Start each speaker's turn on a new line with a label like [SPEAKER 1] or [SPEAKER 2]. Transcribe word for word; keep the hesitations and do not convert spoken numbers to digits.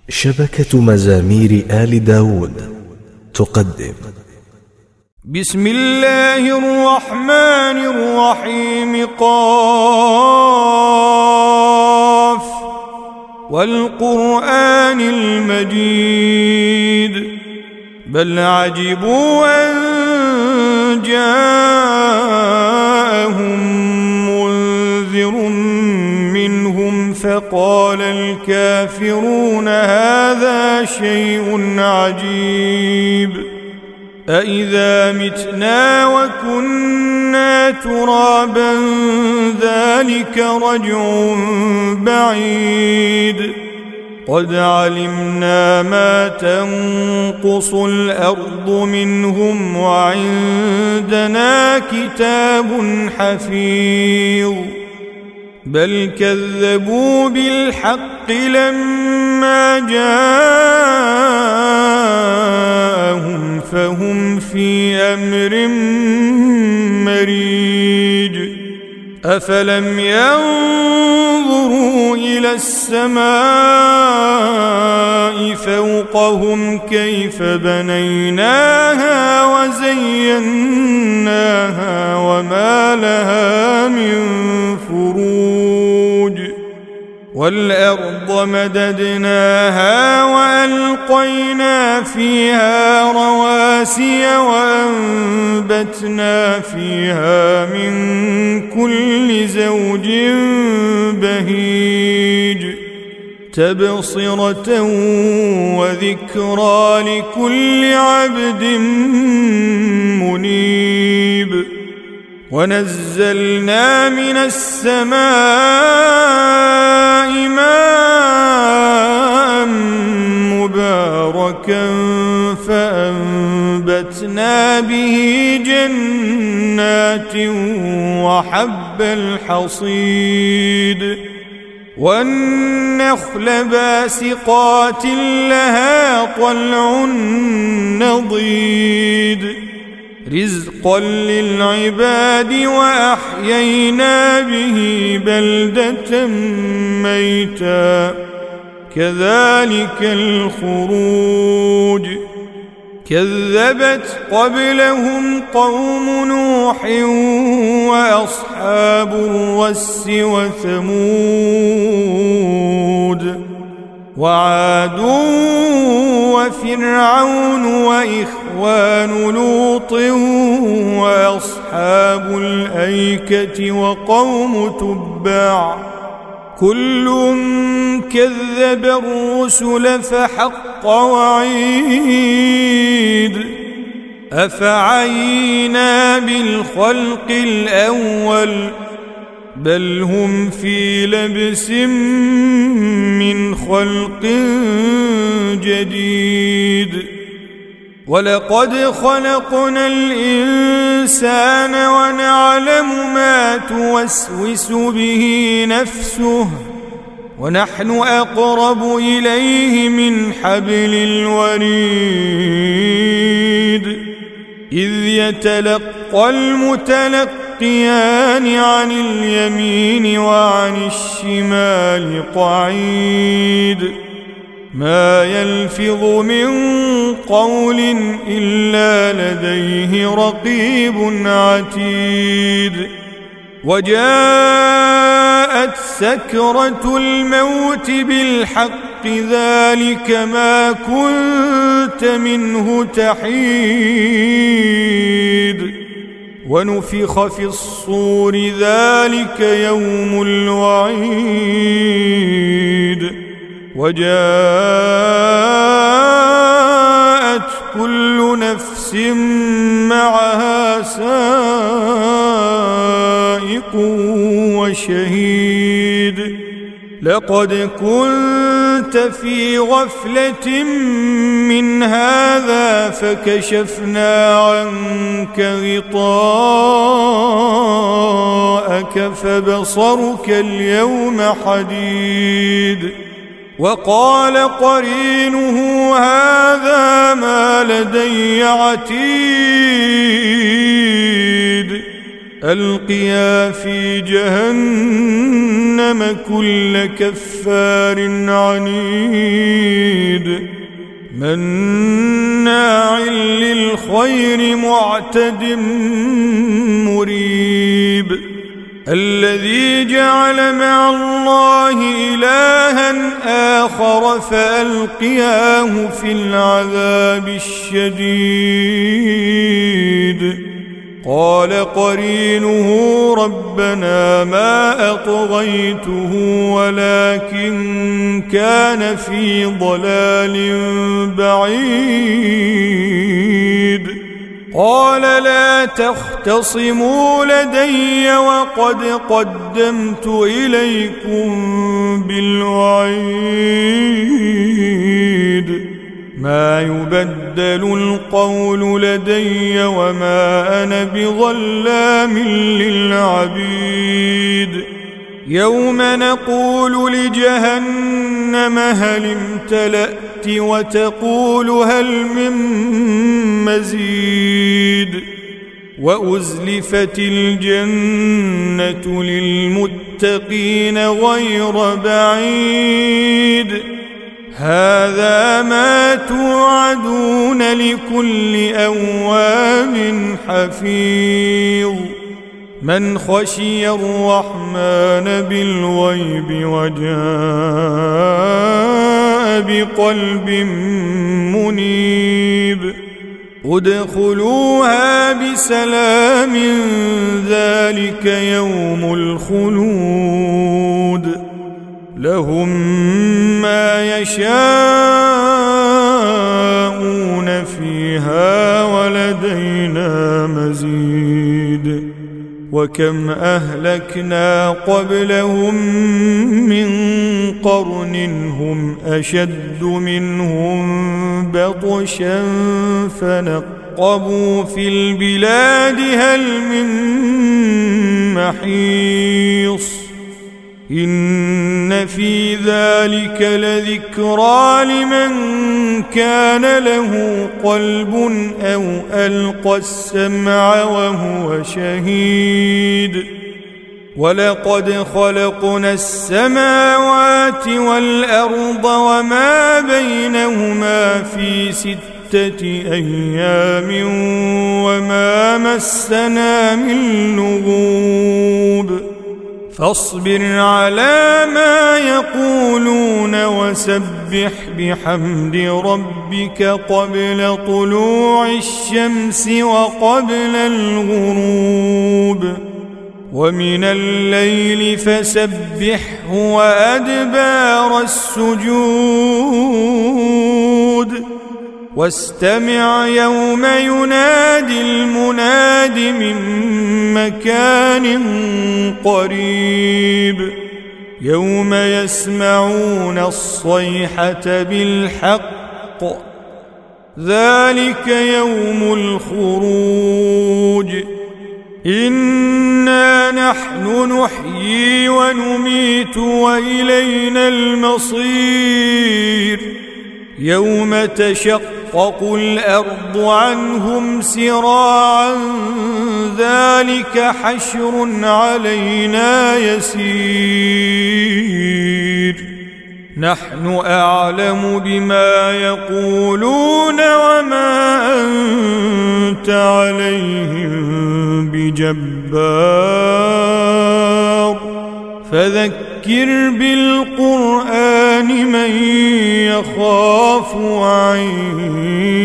[SPEAKER 1] شبكة مزامير آل داود تقدم
[SPEAKER 2] بسم الله الرحمن الرحيم. قاف والقرآن المجيد بل عجبوا أن جاءهم منذر منهم فقال الكافرون هذا شيء عجيب أإذا متنا وكنا ترابا ذلك رجع بعيد قد علمنا ما تنقص الأرض منهم وعندنا كتاب حفيظ بل كذبوا بالحق لما جاءهم فهم في أمر مريج أفلم ينظروا إلى السماء فوقهم كيف بنيناها وزيناها وما لها من فروج والأرض مددناها وألقينا فيها رواسي وأنبتنا فيها من كل زوج بهيج تبصرة وذكرى لكل عبد منيب ونزلنا من السماء ماء مباركا فأنبتنا به جنات وحب الحصيد والنخل باسقات لها طلع نضيد رزقا للعباد وأحيينا به بلدة ميتا كذلك الخروج كذبت قبلهم قوم نوح وأصحاب الرس وثمود وعاد وفرعون وإخوان لوط وأصحاب الأيكة وقوم تبع كل كذب الرسل فحق وعيد أفعينا بالخلق الأول بل هم في لبس من خلق جديد ولقد خلقنا الإنسان ونعلم ما توسوس به نفسه ونحن أقرب إليه من حبل الوريد إذ يتلقى المتلقيان عن اليمين وعن الشمال قعيد ما يلفظ من قول إلا لديه رقيب عتيد وجاءت سكرة الموت بالحق ذلك ما كنت منه تحيد ونفخ في الصور ذلك يوم الوعيد وجاءت كل نفس معها سائق وشهيد لقد كنت في غفلة من هذا فكشفنا عنك غطاءك فبصرك اليوم حديد وقال قرينه هذا ما لدي عتيد ألقيا في جهنم كل كفار عنيد. مناع للخير معتد مريب الذي جعل مع الله إلها آخر فألقياه في العذاب الشديد قال قرينه ربنا ما أطغيته ولكن كان في ضلال بعيد قال لا تختصموا لدي وقد قدمت إليكم بالوعيد ما يبدل القول لدي وما أنا بظلام للعبيد يوم نقول لجهنم هل امتلأت وتقول هل من مزيد وأزلفت الجنة للمتقين غير بعيد هذا ما توعدون لكل أواب حفيظ من خشي الرحمن بالغيب وجاء بقلب منيب ادخلوها بسلام ذلك يوم الخلود لهم ما يشاءون فيها ولدينا مزيد وكم أهلكنا قبلهم من قرن هم أشد منهم بطشا فنقبوا في البلاد هل من محيص إن في ذلك لذكرى لمن كان له قلب أو ألقى السمع وهو شهيد ولقد خلقنا السماوات والأرض وما بينهما في ستة أيام وما مسنا من لغوب فاصبر على ما يقولون وسبح بحمد ربك قبل طلوع الشمس وقبل الغروب ومن الليل فسبحه وأدبار السجود واستمع يوم ينادي المناد من مكان قريب يوم يسمعون الصيحة بالحق ذلك يوم الخروج إنا نحن نحيي ونميت وإلينا المصير يوم تشقق الأرض عنهم سراعا ذلك حشر علينا يسير نحن أعلم بما يقولون وما أنت عليهم بجبار فذكر بالقرآن من يخاف وعيد